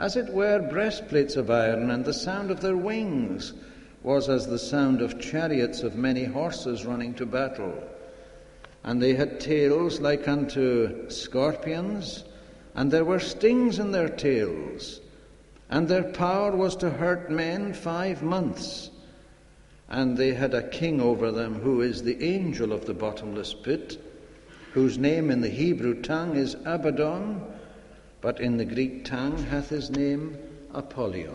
as it were breastplates of iron, and the sound of their wings was as the sound of chariots of many horses running to battle. And they had tails like unto scorpions, and there were stings in their tails, and their power was to hurt men 5 months. And they had a king over them, who is the angel of the bottomless pit, whose name in the Hebrew tongue is Abaddon, but in the Greek tongue hath his name Apollyon.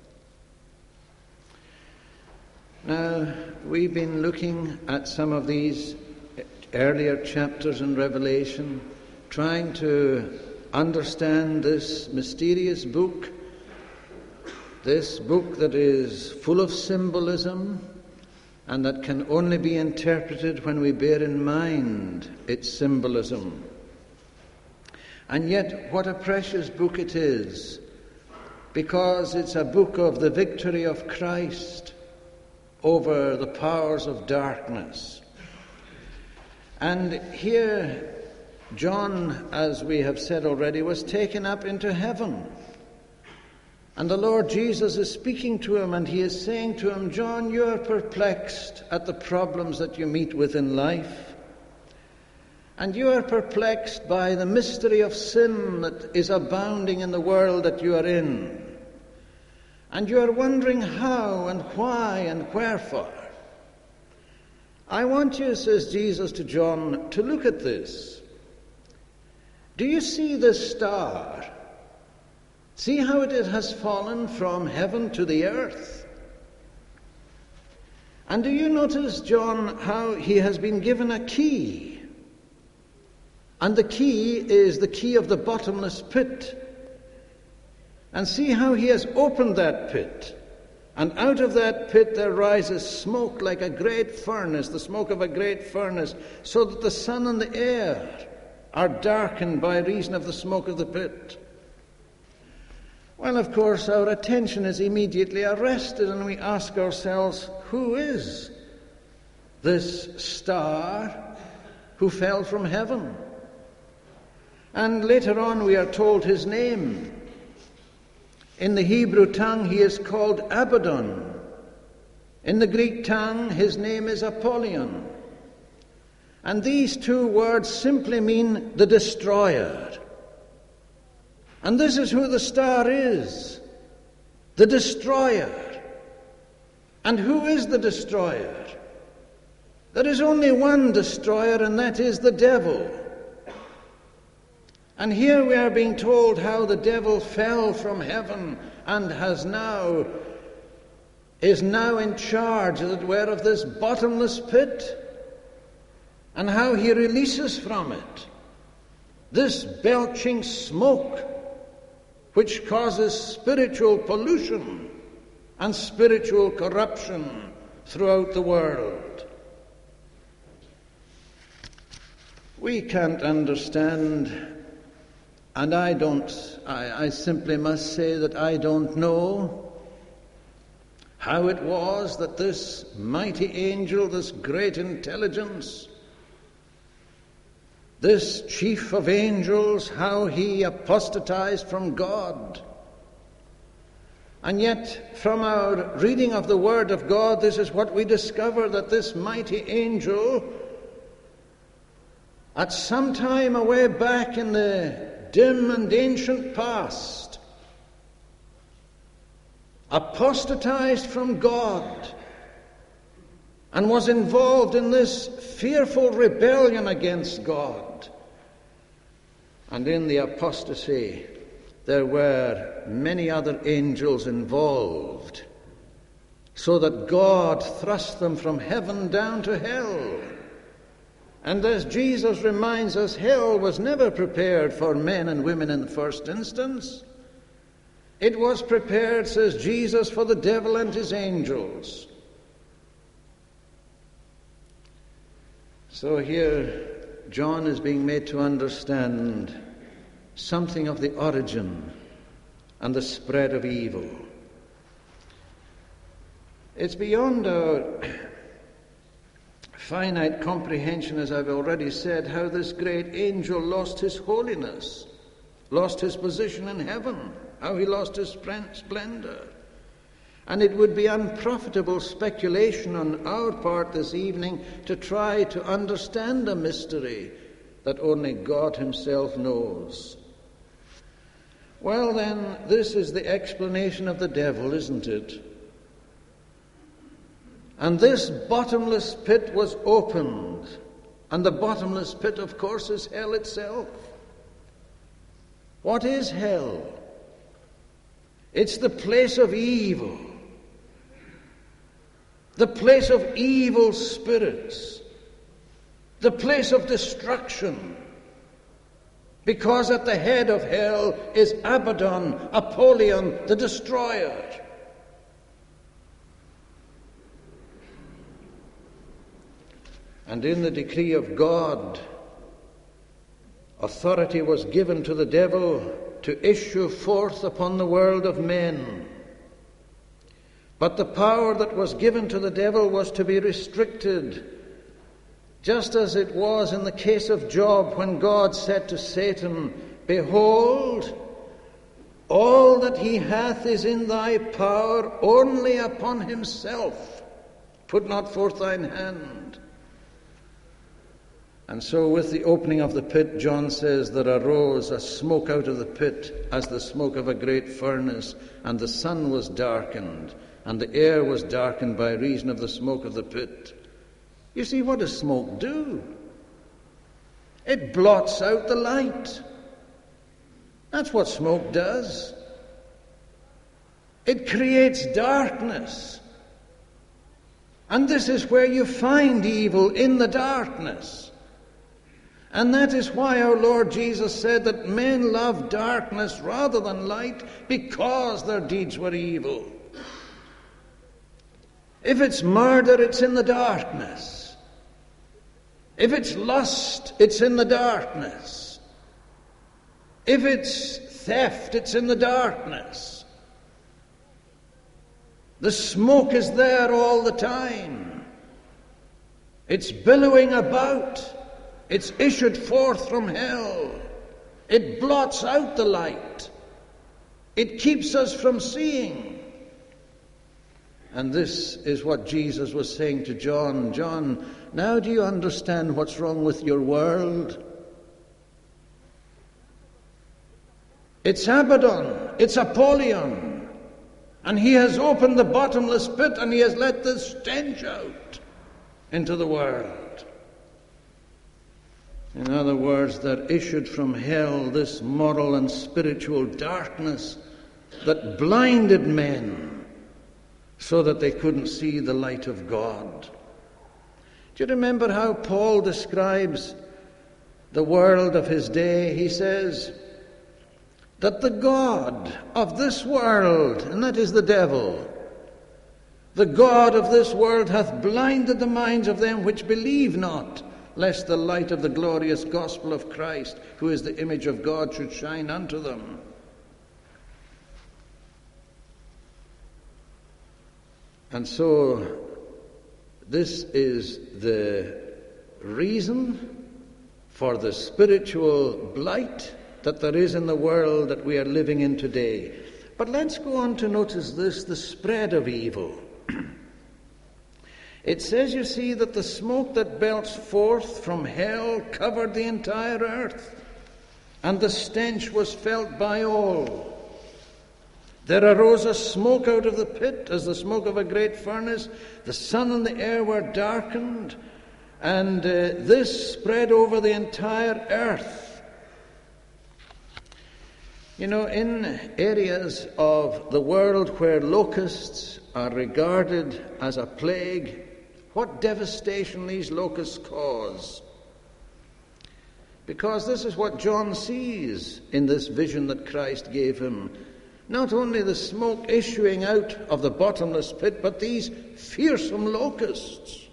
Now, we've been looking at some of these earlier chapters in Revelation, trying to understand this mysterious book, this book that is full of symbolism and that can only be interpreted when we bear in mind its symbolism. And yet, what a precious book it is, because it's a book of the victory of Christ over the powers of darkness. And here, John, as we have said already, was taken up into heaven. And the Lord Jesus is speaking to him, and he is saying to him, John, you are perplexed at the problems that you meet with in life. And you are perplexed by the mystery of sin that is abounding in the world that you are in. And you are wondering how and why and wherefore. I want you, says Jesus to John, to look at this. Do you see this star? See how it has fallen from heaven to the earth? And do you notice, John, how he has been given a key? And the key is the key of the bottomless pit. And see how he has opened that pit. And out of that pit there rises smoke like a great furnace, the smoke of a great furnace, so that the sun and the air are darkened by reason of the smoke of the pit. Well, of course, our attention is immediately arrested, and we ask ourselves, who is this star who fell from heaven? And later on we are told his name. In the Hebrew tongue he is called Abaddon. In the Greek tongue his name is Apollyon. And these two words simply mean the destroyer. And this is who the star is, the destroyer. And who is the destroyer? There is only one destroyer, and that is the devil. And here we are being told how the devil fell from heaven and is now in charge, as it were, of this bottomless pit, and how he releases from it this belching smoke which causes spiritual pollution and spiritual corruption throughout the world. We can't understand, and I simply must say that I don't know how it was that this mighty angel, this great intelligence, this chief of angels, how he apostatized from God. And yet, from our reading of the Word of God, this is what we discover, that this mighty angel, at some time away back in the dim and ancient past, apostatized from God and was involved in this fearful rebellion against God. And in the apostasy, there were many other angels involved, so that God thrust them from heaven down to hell. And as Jesus reminds us, hell was never prepared for men and women in the first instance. It was prepared, says Jesus, for the devil and his angels. So here, John is being made to understand something of the origin and the spread of evil. It's beyond our finite comprehension, as I've already said, how this great angel lost his holiness, lost his position in heaven, how he lost his splendor. And it would be unprofitable speculation on our part this evening to try to understand a mystery that only God himself knows. Well then, this is the explanation of the devil, isn't it? And this bottomless pit was opened. And the bottomless pit, of course, is hell itself. What is hell? It's the place of evil. The place of evil spirits. The place of destruction. Because at the head of hell is Abaddon, Apollyon, the destroyer. And in the decree of God, authority was given to the devil to issue forth upon the world of men. But the power that was given to the devil was to be restricted, just as it was in the case of Job when God said to Satan, "Behold, all that he hath is in thy power, only upon himself put not forth thine hand." And so with the opening of the pit, John says, there arose a smoke out of the pit as the smoke of a great furnace, and the sun was darkened, and the air was darkened by reason of the smoke of the pit. You see, what does smoke do? It blots out the light. That's what smoke does. It creates darkness. And this is where you find evil, in the darkness. And that is why our Lord Jesus said that men love darkness rather than light, because their deeds were evil. If it's murder, it's in the darkness. If it's lust, it's in the darkness. If it's theft, it's in the darkness. The smoke is there all the time. It's billowing about. It's issued forth from hell. It blots out the light. It keeps us from seeing. And this is what Jesus was saying to John. John, now do you understand what's wrong with your world? It's Abaddon. It's Apollyon. And he has opened the bottomless pit and he has let the stench out into the world. In other words, there issued from hell this moral and spiritual darkness that blinded men so that they couldn't see the light of God. Do you remember how Paul describes the world of his day? He says that the God of this world, and that is the devil, the God of this world hath blinded the minds of them which believe not, lest the light of the glorious gospel of Christ, who is the image of God, should shine unto them. And so, this is the reason for the spiritual blight that there is in the world that we are living in today. But let's go on to notice this, the spread of evil. It says, you see, that the smoke that belched forth from hell covered the entire earth, and the stench was felt by all. There arose a smoke out of the pit, as the smoke of a great furnace. The sun and the air were darkened, and this spread over the entire earth. You know, in areas of the world where locusts are regarded as a plague, what devastation these locusts cause. Because this is what John sees in this vision that Christ gave him. Not only the smoke issuing out of the bottomless pit, but these fearsome locusts.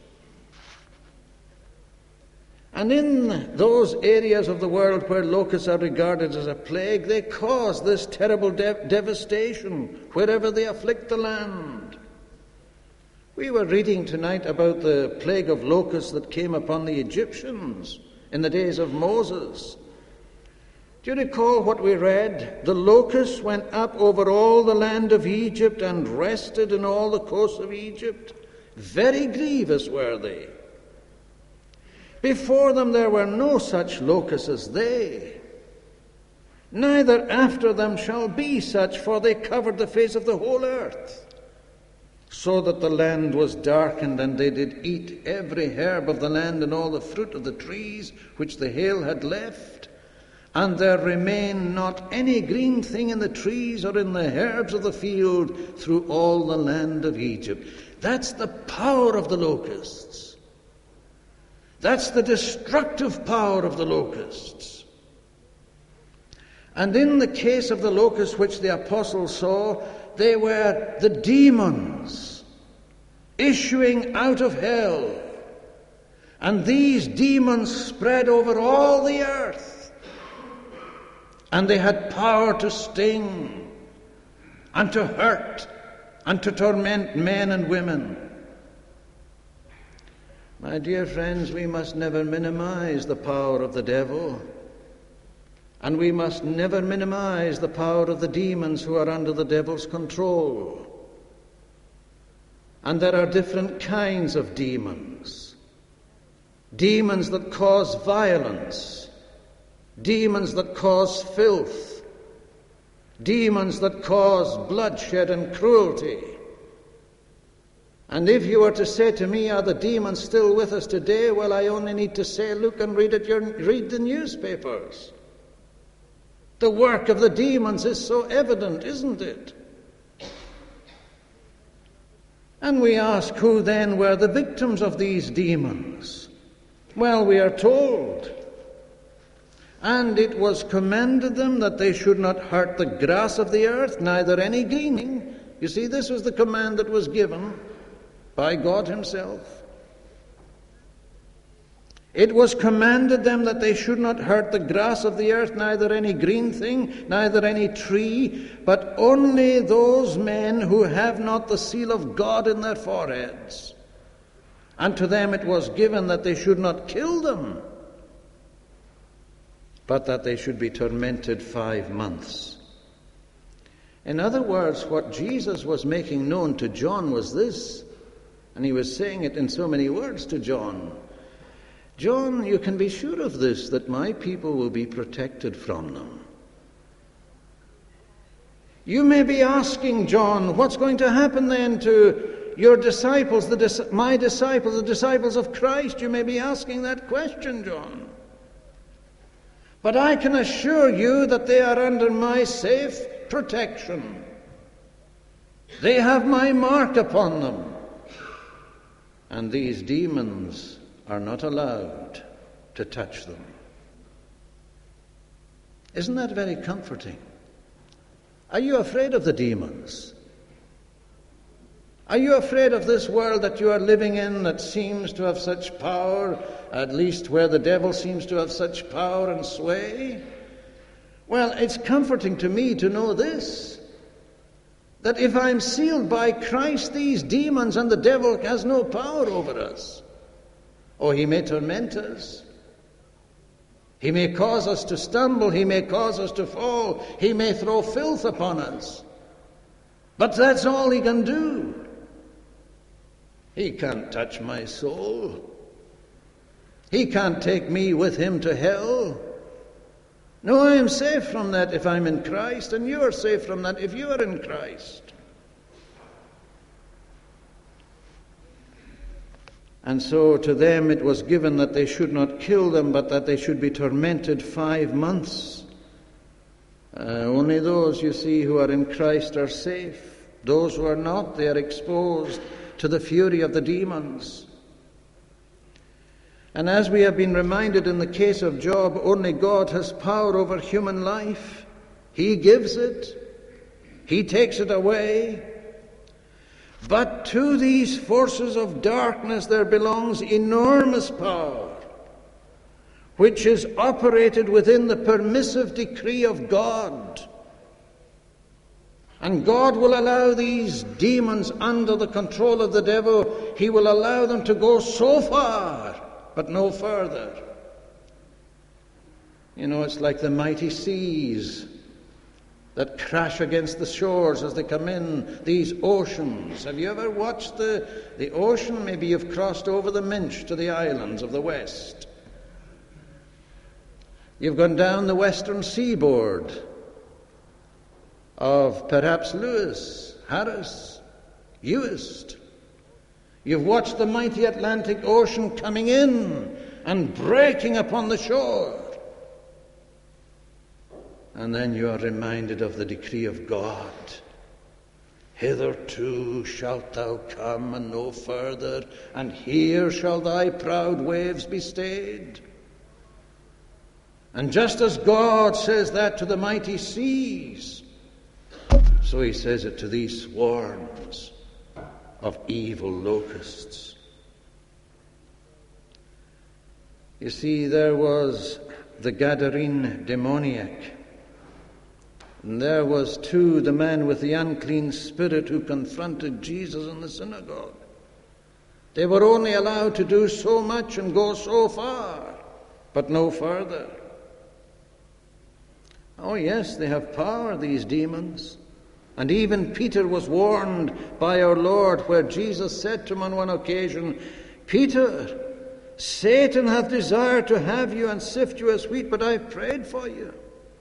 And in those areas of the world where locusts are regarded as a plague, they cause this terrible devastation wherever they afflict the land. We were reading tonight about the plague of locusts that came upon the Egyptians in the days of Moses. Do you recall what we read? The locusts went up over all the land of Egypt and rested in all the coasts of Egypt. Very grievous were they. Before them there were no such locusts as they. Neither after them shall be such, for they covered the face of the whole earth. So that the land was darkened, and they did eat every herb of the land and all the fruit of the trees which the hail had left. And there remained not any green thing in the trees or in the herbs of the field through all the land of Egypt. That's the power of the locusts. That's the destructive power of the locusts. And in the case of the locusts which the apostles saw, they were the demons issuing out of hell. And these demons spread over all the earth. And they had power to sting and to hurt and to torment men and women. My dear friends, we must never minimize the power of the devil. And we must never minimize the power of the demons who are under the devil's control. And there are different kinds of demons. Demons that cause violence. Demons that cause filth. Demons that cause bloodshed and cruelty. And if you were to say to me, are the demons still with us today? Well, I only need to say, look and read the newspapers. The work of the demons is so evident, isn't it? And we ask, who then were the victims of these demons? Well, we are told, and it was commanded them that they should not hurt the grass of the earth, neither any greening. You see, this was the command that was given by God himself. It was commanded them that they should not hurt the grass of the earth, neither any green thing, neither any tree, but only those men who have not the seal of God in their foreheads. And to them it was given that they should not kill them, but that they should be tormented 5 months. In other words, what Jesus was making known to John was this, and he was saying it in so many words to John. John, you can be sure of this, that my people will be protected from them. You may be asking, John, what's going to happen then to your disciples, my disciples, the disciples of Christ? You may be asking that question, John. But I can assure you that they are under my safe protection. They have my mark upon them. And these demons are not allowed to touch them. Isn't that very comforting? Are you afraid of the demons? Are you afraid of this world that you are living in that seems to have such power, at least where the devil seems to have such power and sway? Well, it's comforting to me to know this, that if I'm sealed by Christ, these demons and the devil has no power over us. Oh, he may torment us. He may cause us to stumble. He may cause us to fall. He may throw filth upon us. But that's all he can do. He can't touch my soul. He can't take me with him to hell. No, I am safe from that if I'm in Christ, and you are safe from that if you are in Christ. And so to them it was given that they should not kill them, but that they should be tormented 5 months. Only those, you see, who are in Christ are safe. Those who are not, they are exposed to the fury of the demons. And as we have been reminded in the case of Job, only God has power over human life. He gives it. He takes it away. But to these forces of darkness there belongs enormous power, which is operated within the permissive decree of God. And God will allow these demons under the control of the devil. He will allow them to go so far, but no further. You know, it's like the mighty seas that crash against the shores as they come in, these oceans. Have you ever watched the ocean? Maybe you've crossed over the Minch to the islands of the west. You've gone down the western seaboard of perhaps Lewis, Harris, Uist. You've watched the mighty Atlantic Ocean coming in and breaking upon the shore. And then you are reminded of the decree of God. Hitherto shalt thou come and no further, and here shall thy proud waves be stayed. And just as God says that to the mighty seas, so he says it to these swarms of evil locusts. You see, there was the Gadarene demoniac. And there was, too, the man with the unclean spirit who confronted Jesus in the synagogue. They were only allowed to do so much and go so far, but no further. Oh, yes, they have power, these demons. And even Peter was warned by our Lord, where Jesus said to him on one occasion, Peter, Satan hath desired to have you and sift you as wheat, but I've prayed for you.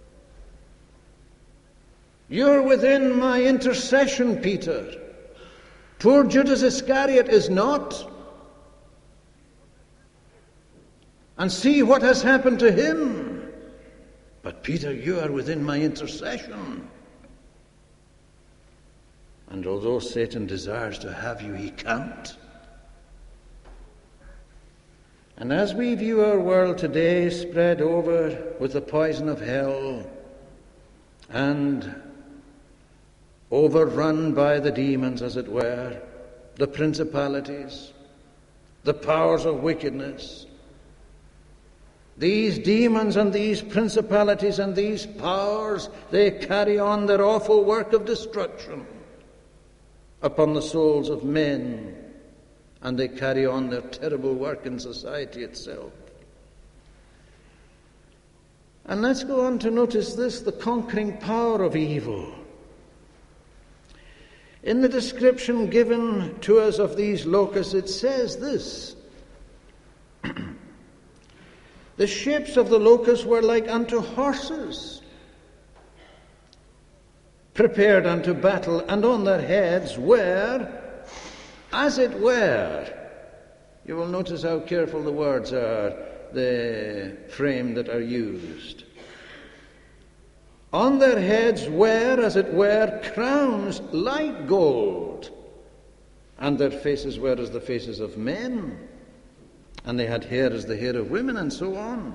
You're within my intercession, Peter. Poor Judas Iscariot is not. And see what has happened to him. But Peter, you are within my intercession. And although Satan desires to have you, he can't. And as we view our world today spread over with the poison of hell and overrun by the demons, as it were, the principalities, the powers of wickedness, these demons and these principalities and these powers, they carry on their awful work of destruction upon the souls of men, and they carry on their terrible work in society itself. And let's go on to notice this, the conquering power of evil. In the description given to us of these locusts, it says this, the shapes of the locusts were like unto horses, prepared unto battle, and on their heads were, as it were. You will notice how careful the words are, the frame that are used. On their heads were, as it were, crowns like gold, and their faces were as the faces of men, and they had hair as the hair of women, and so on.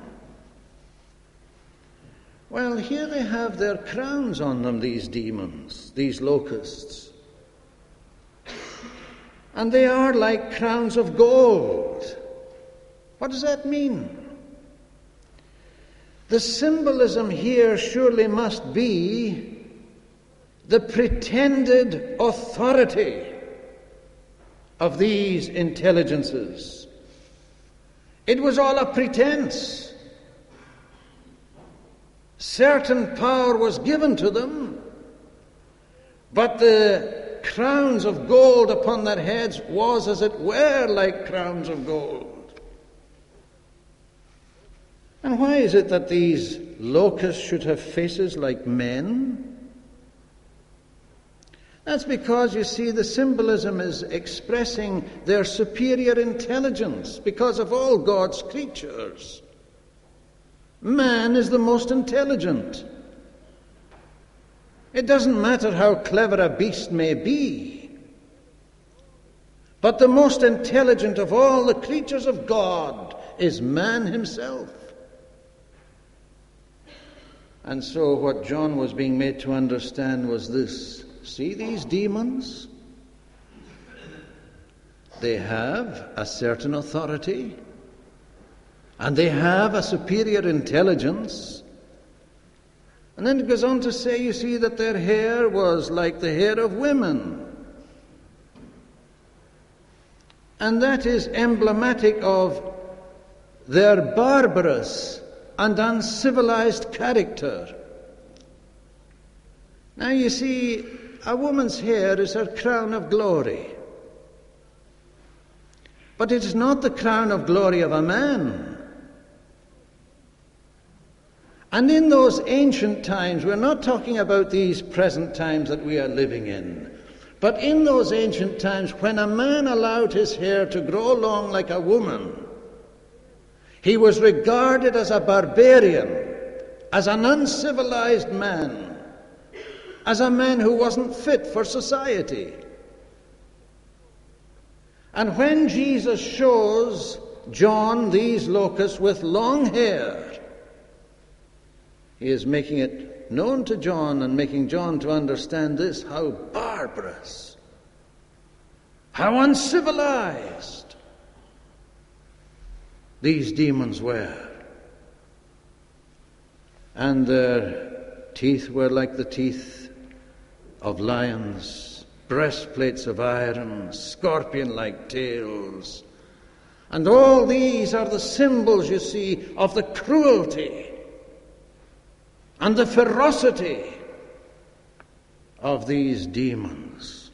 Well, here they have their crowns on them, these demons, these locusts. And they are like crowns of gold. What does that mean? The symbolism here surely must be the pretended authority of these intelligences. It was all a pretense. Certain power was given to them, but the crowns of gold upon their heads was, as it were, like crowns of gold. And why is it that these locusts should have faces like men? That's because, you see, the symbolism is expressing their superior intelligence because of all God's creatures. Man is the most intelligent. It doesn't matter how clever a beast may be, but the most intelligent of all the creatures of God is man himself. And so what John was being made to understand was this. See these demons? They have a certain authority, and they have a superior intelligence. And then it goes on to say, you see, that their hair was like the hair of women. And that is emblematic of their barbarous and uncivilized character. Now you see, a woman's hair is her crown of glory. But it is not the crown of glory of a man. And in those ancient times, we're not talking about these present times that we are living in, but in those ancient times, when a man allowed his hair to grow long like a woman, he was regarded as a barbarian, as an uncivilized man, as a man who wasn't fit for society. And when Jesus shows John these locusts with long hair, he is making it known to John and making John to understand this, how barbarous, how uncivilized these demons were. And their teeth were like the teeth of lions, breastplates of iron, scorpion-like tails. And all these are the symbols, you see, of the cruelty and the ferocity of these demons.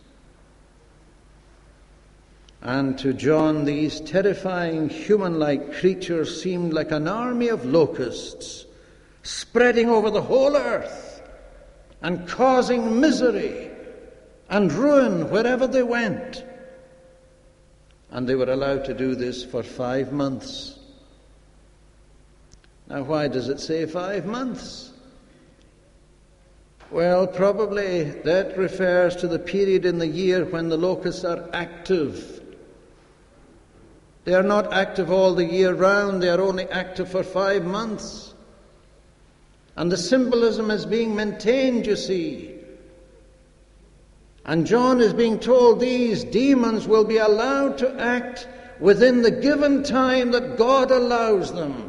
And to John, these terrifying human-like creatures seemed like an army of locusts spreading over the whole earth and causing misery and ruin wherever they went. And they were allowed to do this for 5 months. Now, why does it say 5 months? Well, probably that refers to the period in the year when the locusts are active. They are not active all the year round, they are only active for 5 months. And the symbolism is being maintained, you see. And John is being told these demons will be allowed to act within the given time that God allows them.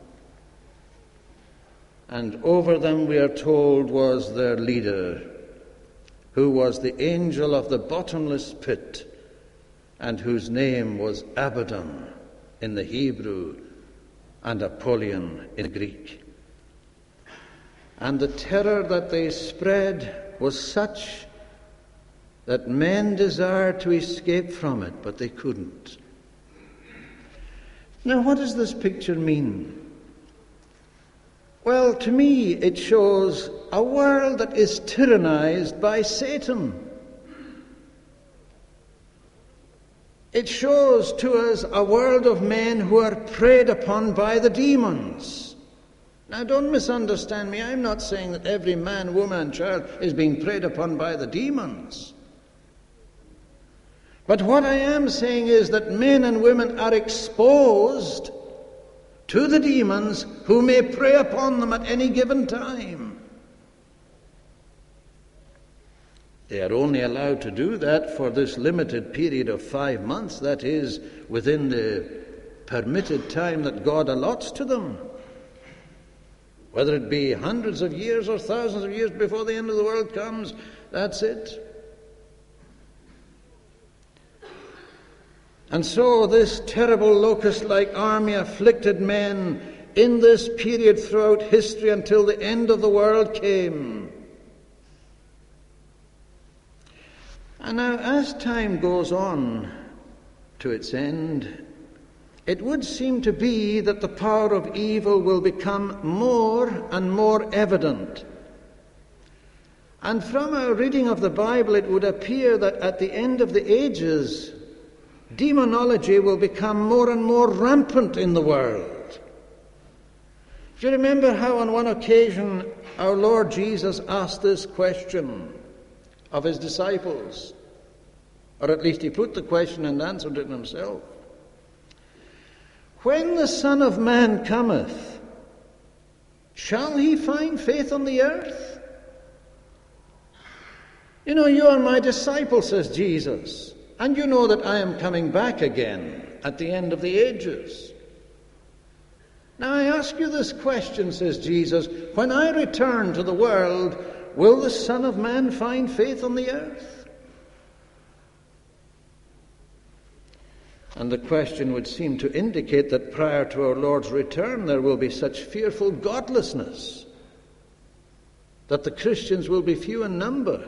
And over them, we are told, was their leader, who was the angel of the bottomless pit, and whose name was Abaddon in the Hebrew and Apollyon in the Greek. And the terror that they spread was such that men desired to escape from it, but they couldn't. Now, what does this picture mean? Well, to me, it shows a world that is tyrannized by Satan. It shows to us a world of men who are preyed upon by the demons. Now, don't misunderstand me. I'm not saying that every man, woman, and child is being preyed upon by the demons. But what I am saying is that men and women are exposed to the demons who may prey upon them at any given time. They are only allowed to do that for this limited period of 5 months, that is, within the permitted time that God allots to them. Whether it be hundreds of years or thousands of years before the end of the world comes, that's it. And so this terrible locust-like army afflicted men in this period throughout history until the end of the world came. And now, as time goes on to its end, it would seem to be that the power of evil will become more and more evident. And from our reading of the Bible, it would appear that at the end of the ages, demonology will become more and more rampant in the world. Do you remember how on one occasion our Lord Jesus asked this question of his disciples? Or at least he put the question and answered it himself. When the Son of Man cometh, shall he find faith on the earth? You know, you are my disciples, says Jesus. And you know that I am coming back again at the end of the ages. Now I ask you this question, says Jesus, when I return to the world, will the Son of Man find faith on the earth? And the question would seem to indicate that prior to our Lord's return there will be such fearful godlessness that the Christians will be few in number.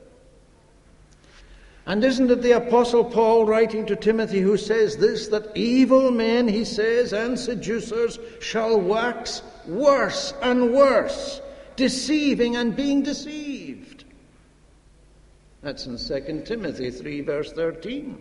And isn't it the Apostle Paul writing to Timothy who says this, that evil men, he says, and seducers shall wax worse and worse, deceiving and being deceived? That's in 2 Timothy 3 verse 13.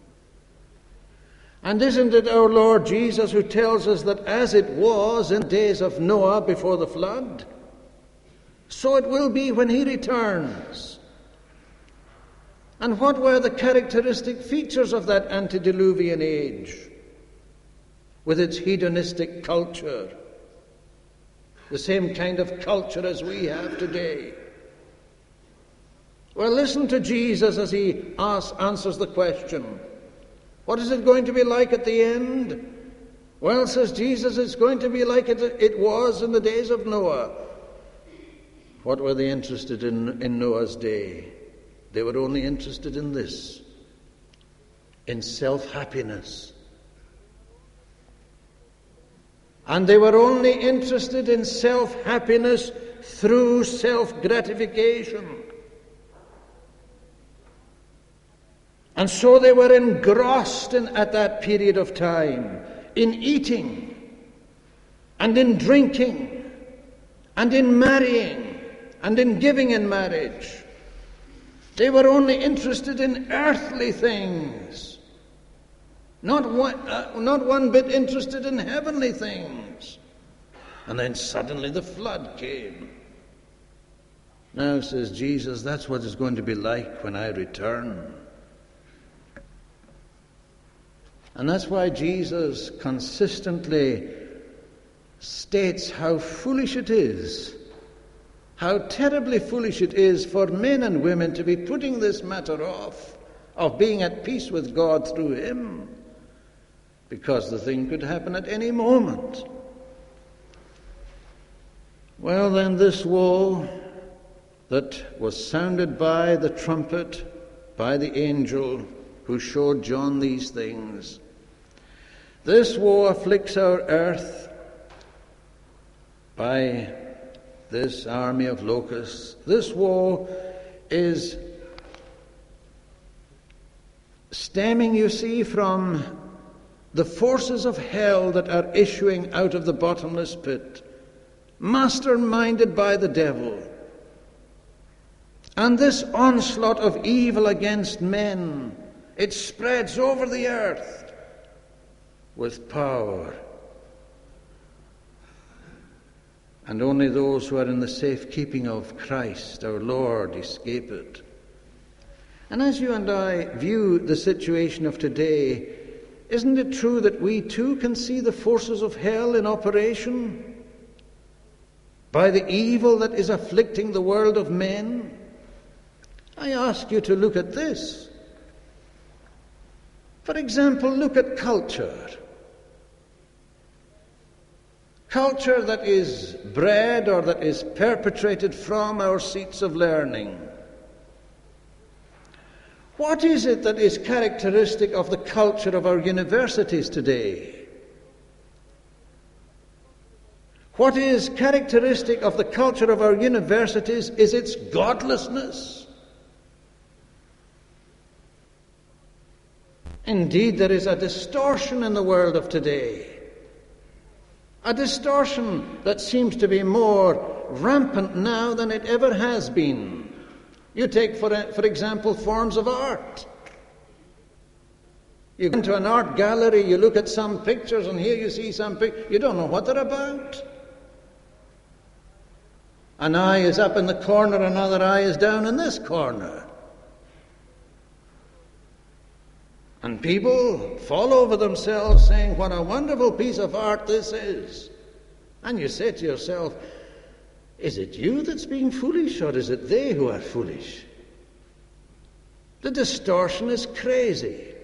And isn't it our Lord Jesus who tells us that as it was in the days of Noah before the flood, so it will be when he returns? And what were the characteristic features of that antediluvian age, with its hedonistic culture, the same kind of culture as we have today? Well, listen to Jesus as he answers the question. What is it going to be like at the end? Well, says Jesus, it's going to be like it was in the days of Noah. What were they interested in Noah's day? They were only interested in this, in self-happiness. And they were only interested in self-happiness through self-gratification. And so they were engrossed at that period of time in eating and in drinking and in marrying and in giving in marriage. They were only interested in earthly things, not one bit interested in heavenly things. And then suddenly the flood came. Now, says Jesus, that's what it's going to be like when I return. And that's why Jesus consistently states how foolish it is, how terribly foolish it is for men and women to be putting this matter off, of being at peace with God through him, because the thing could happen at any moment. Well, then, this woe that was sounded by the trumpet, by the angel who showed John these things, this woe afflicts our earth by this army of locusts. This woe is stemming, you see, from the forces of hell that are issuing out of the bottomless pit, masterminded by the devil. And this onslaught of evil against men, it spreads over the earth with power. And only those who are in the safekeeping of Christ, our Lord, escape it. And as you and I view the situation of today, isn't it true that we too can see the forces of hell in operation by the evil that is afflicting the world of men? I ask you to look at this. For example, look at culture. Culture that is bred or that is perpetrated from our seats of learning. What is it that is characteristic of the culture of our universities today? What is characteristic of the culture of our universities is its godlessness. Indeed, there is a distortion in the world of today. A distortion that seems to be more rampant now than it ever has been. You take, for example, forms of art. You go into an art gallery, you look at some pictures, and here you see some pictures. You don't know what they're about. An eye is up in the corner, another eye is down in this corner. And people fall over themselves saying, what a wonderful piece of art this is. And you say to yourself, is it you that's being foolish, or is it they who are foolish? The distortion is crazy.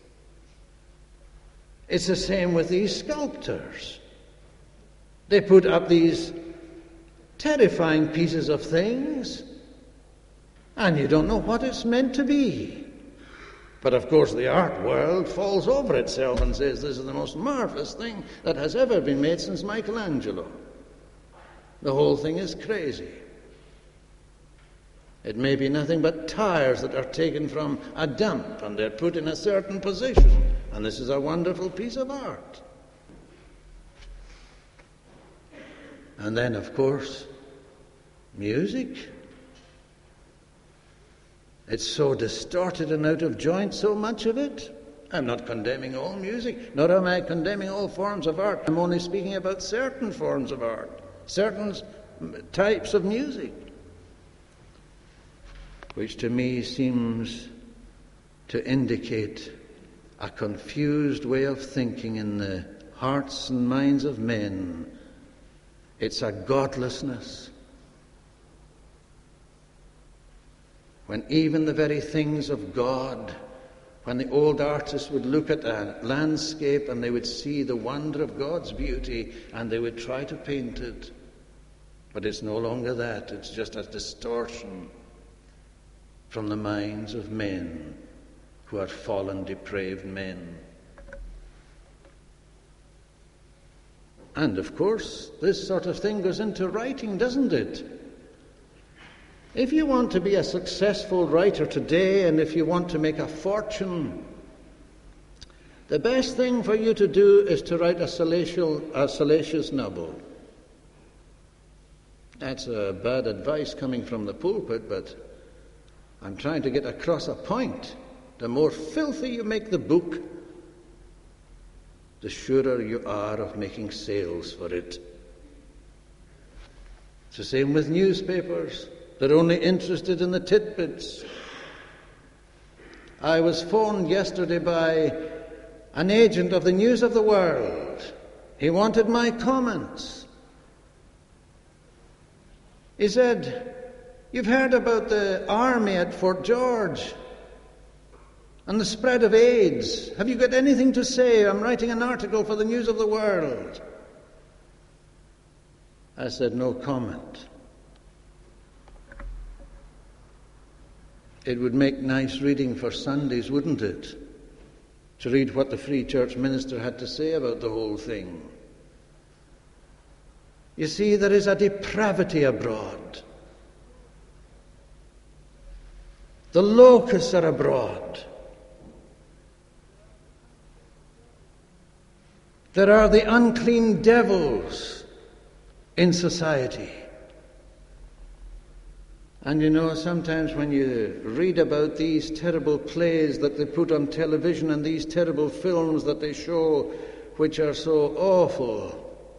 It's the same with these sculptors. They put up these terrifying pieces of things, and you don't know what it's meant to be. But of course the art world falls over itself and says this is the most marvelous thing that has ever been made since Michelangelo. The whole thing is crazy. It may be nothing but tires that are taken from a dump and they're put in a certain position, and this is a wonderful piece of art. And then, of course, music. It's so distorted and out of joint, so much of it. I'm not condemning all music, nor am I condemning all forms of art. I'm only speaking about certain forms of art, certain types of music, which to me seems to indicate a confused way of thinking in the hearts and minds of men. It's a godlessness. When even the very things of God, when the old artists would look at a landscape and they would see the wonder of God's beauty and they would try to paint it, but it's no longer that, it's just a distortion from the minds of men who are fallen, depraved men. And of course, this sort of thing goes into writing, doesn't it? If you want to be a successful writer today, and if you want to make a fortune, the best thing for you to do is to write a salacious novel. That's bad advice coming from the pulpit, but I'm trying to get across a point. The more filthy you make the book, the surer you are of making sales for it. It's the same with newspapers. They're only interested in the titbits. I was phoned yesterday by an agent of the News of the World. He wanted my comments. He said, "You've heard about the army at Fort George and the spread of AIDS. Have you got anything to say? I'm writing an article for the News of the World." I said, "No comment." It would make nice reading for Sundays, wouldn't it? To read what the Free Church minister had to say about the whole thing. You see, there is a depravity abroad. The locusts are abroad. There are the unclean devils in society. And you know, sometimes when you read about these terrible plays that they put on television and these terrible films that they show, which are so awful,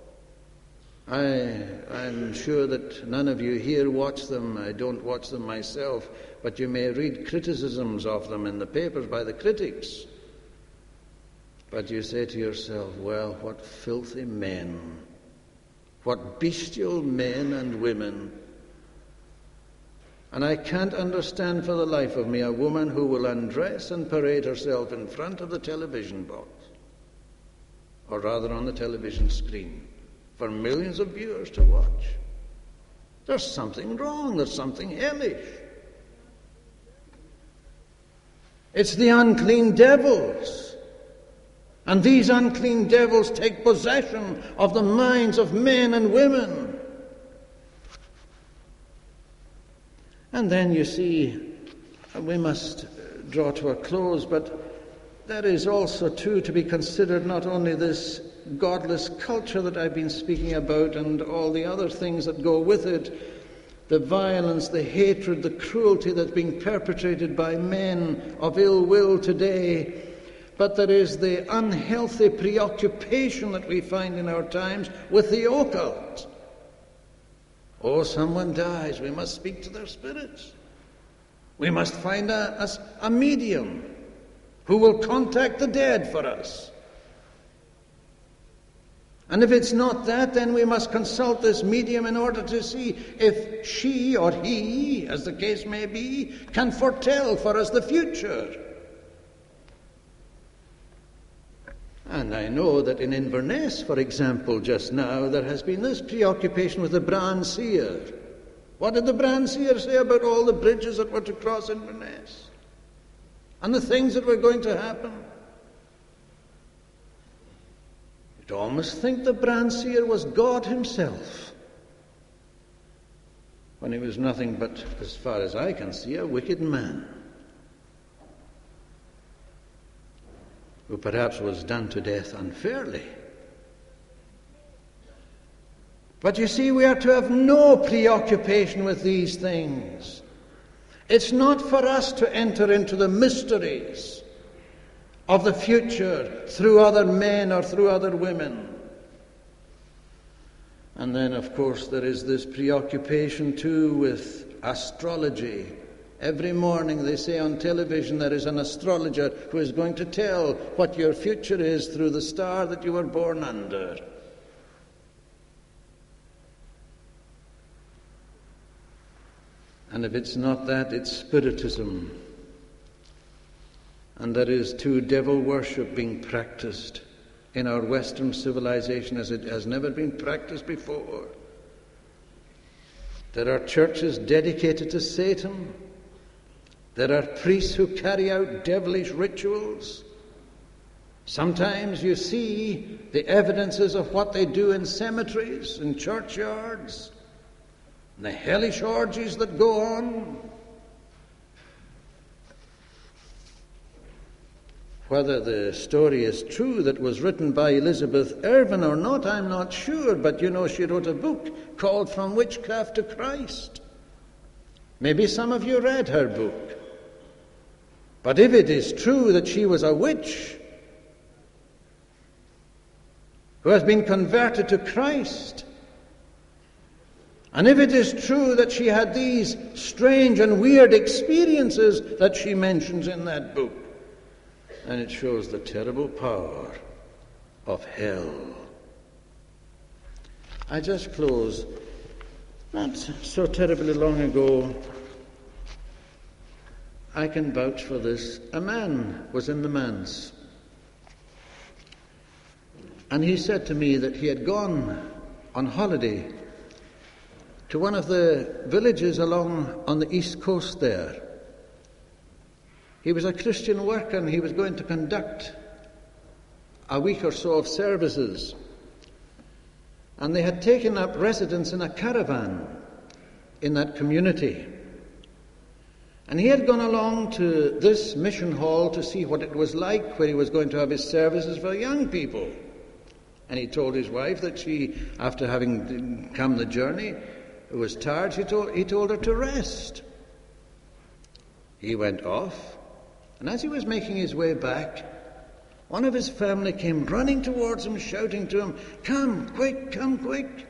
I'm sure that none of you here watch them. I don't watch them myself, but you may read criticisms of them in the papers by the critics. But you say to yourself, well, what filthy men, what bestial men and women. And I can't understand for the life of me a woman who will undress and parade herself in front of the television box, or rather on the television screen, for millions of viewers to watch. There's something wrong, there's something hellish. It's the unclean devils. And these unclean devils take possession of the minds of men and women. And then you see, we must draw to a close, but there is also too to be considered not only this godless culture that I've been speaking about and all the other things that go with it, the violence, the hatred, the cruelty that's being perpetrated by men of ill will today, but there is the unhealthy preoccupation that we find in our times with the occult. Oh, someone dies, we must speak to their spirits. We must find a medium who will contact the dead for us. And if it's not that, then we must consult this medium in order to see if she or he, as the case may be, can foretell for us the future. And I know that in Inverness, for example, just now, there has been this preoccupation with the Bran Seer. What did the Bran Seer say about all the bridges that were to cross Inverness? and the things that were going to happen. You'd almost think the brand seer was God himself, when he was nothing but, as far as I can see, a wicked man, who perhaps was done to death unfairly. But you see, we are to have no preoccupation with these things. It's not for us to enter into the mysteries of the future through other men or through other women. And then, of course, there is this preoccupation too with astrology. Every morning they say on television there is an astrologer who is going to tell what your future is through the star that you were born under. And if it's not that, it's spiritism. And there is too devil worship being practiced in our Western civilization as it has never been practiced before. There are churches dedicated to Satan. There are priests who carry out devilish rituals. Sometimes you see the evidences of what they do in cemeteries, in churchyards, and the hellish orgies that go on. Whether the story is true that was written by Elizabeth Irvin or not, I'm not sure, but you know she wrote a book called From Witchcraft to Christ. Maybe some of you read her book. But if it is true that she was a witch who has been converted to Christ, and if it is true that she had these strange and weird experiences that she mentions in that book, and it shows the terrible power of hell. I just close. Not so terribly long ago, I can vouch for this. A man was in the manse, and he said to me that he had gone on holiday to one of the villages along on the east coast there. He was a Christian worker, and he was going to conduct a week or so of services. And they had taken up residence in a caravan in that community. And he had gone along to this mission hall to see what it was like, where he was going to have his services for young people. And he told his wife that she, after having come the journey, was tired. He told her to rest. He went off. And as he was making his way back, one of his family came running towards him, shouting to him, "Come quick, come quick."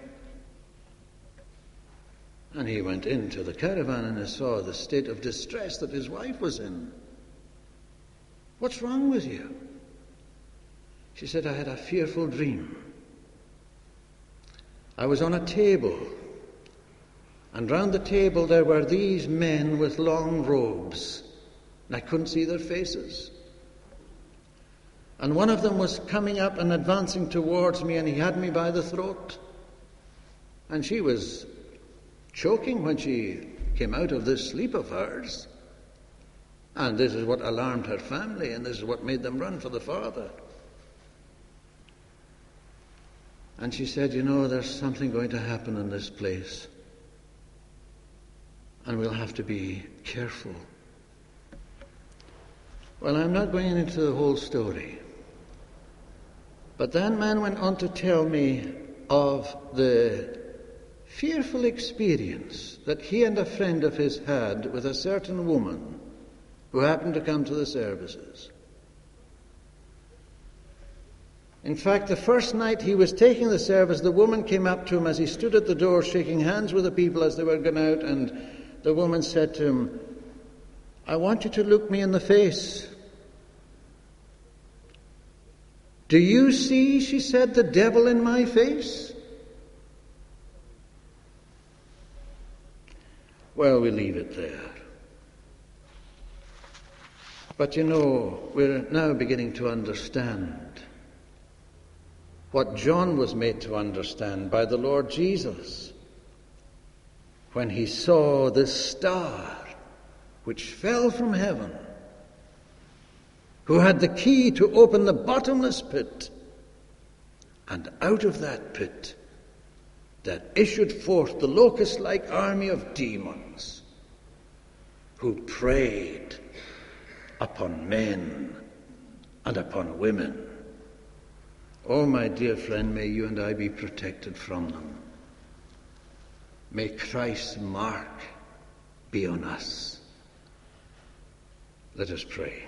And he went into the caravan and saw the state of distress that his wife was in. "What's wrong with you?" She said, "I had a fearful dream. I was on a table, and round the table there were these men with long robes. And I couldn't see their faces. And one of them was coming up and advancing towards me, and he had me by the throat. And she was choking when she came out of this sleep of hers. And this is what alarmed her family, and this is what made them run for the father. And she said, "You know, there's something going to happen in this place, and we'll have to be careful." Well, I'm not going into the whole story. But that man went on to tell me of the fearful experience that he and a friend of his had with a certain woman who happened to come to the services. In fact, the first night he was taking the service, the woman came up to him as he stood at the door shaking hands with the people as they were going out, and the woman said to him, "I want you to look me in the face." "Do you see," she said, "the devil in my face?" Well, we leave it there. But you know, we're now beginning to understand what John was made to understand by the Lord Jesus when he saw this star which fell from heaven who had the key to open the bottomless pit. And out of that pit there issued forth the locust-like army of demons who preyed upon men and upon women. Oh, my dear friend, may you and I be protected from them. May Christ's mark be on us. Let us pray.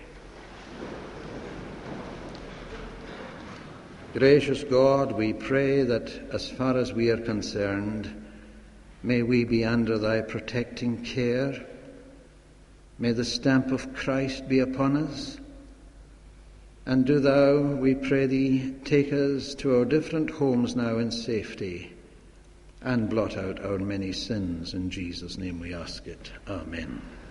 Gracious God, we pray that as far as we are concerned, may we be under thy protecting care. May the stamp of Christ be upon us. And do thou, we pray thee, take us to our different homes now in safety and blot out our many sins. In Jesus' name we ask it. Amen.